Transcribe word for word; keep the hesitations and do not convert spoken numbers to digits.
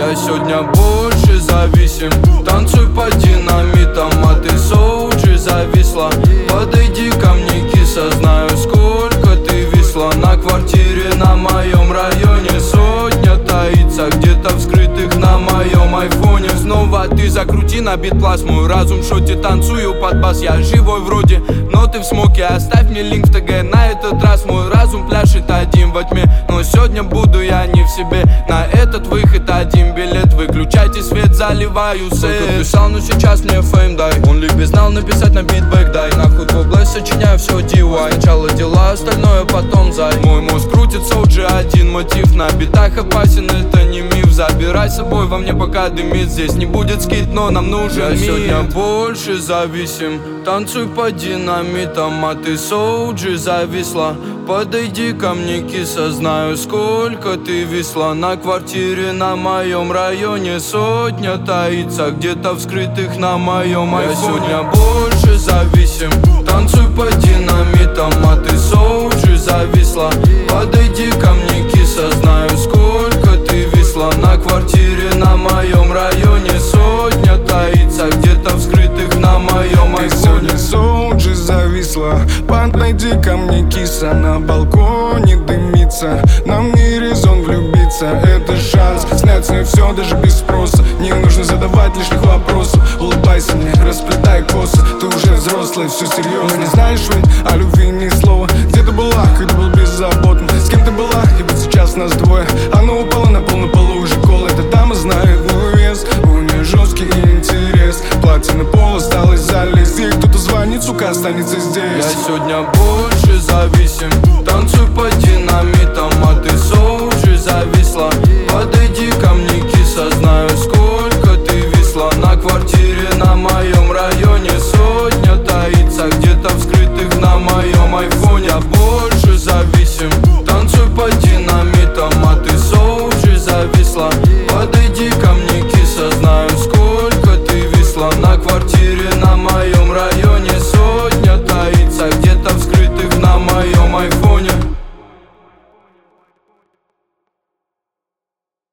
Я сегодня больше зависим. Танцуй по динамитам, а ты соуджи зависла. Подойди ко мне, киса, знаю, сколько ты висла. На квартире на моем районе сотня таится, где-то в скрытых на моем айфоне. Снова ты закрути на бит пласт, мой разум в шоте, танцую под бас. Я живой вроде, но ты в смоке. Оставь мне линк в ТГ, на этот раз мой разум пляшет один во тьме. Но сегодня буду я не в себе, на этот выход один билет. Выключайте свет, заливаю сет. Только писал, но сейчас мне фейм дай. Он любит знал написать на битбэк дай. Нахуй двублэс, сочиняю все ди уай. Сначала дела, остальное потом зай. Мой мозг крутится уже один мотив. На битах опасен, это не миф. Забирай с собой, во мне пока дымит. Здесь не будет скид, но нам нужен Я мид. Сегодня больше зависим. Танцуй по динамитам, а ты соуджи зависла. Подойди ко мне, киса, знаю, сколько ты висла. На квартире на моем районе сотня таится, где-то в скрытых на моем айфоне. Я сегодня больше зависим. Танцуй по динамитам, а ты соуджи зависла. Подойди ко мне, киса, знаю, сколько ты висла. На квартире на моем районе сотня таится, где-то в скрытых на моем айфоне. Ты сегодня соуджи зависла. Подойди ко мне, киса, на балконе дымится. Нам не резон влюбиться, это шанс снять с нее все даже без спроса. Не нужно задавать лишних вопросов. Улыбайся мне, расплетай косы. Ты уже взрослая, все серьезно. Не знаешь ведь о любви ни слова. Где ты была, когда был беззаботен? С кем ты была, ибо сейчас нас двое. Она упала на пол, на полу уже кола. Эта дама знает мой вес, у нее жесткий интерес. Платье на пол осталось залезть. Ей кто-то звонит, сука, останется здесь. Я сегодня больше зависим. Танцуй по динамитам,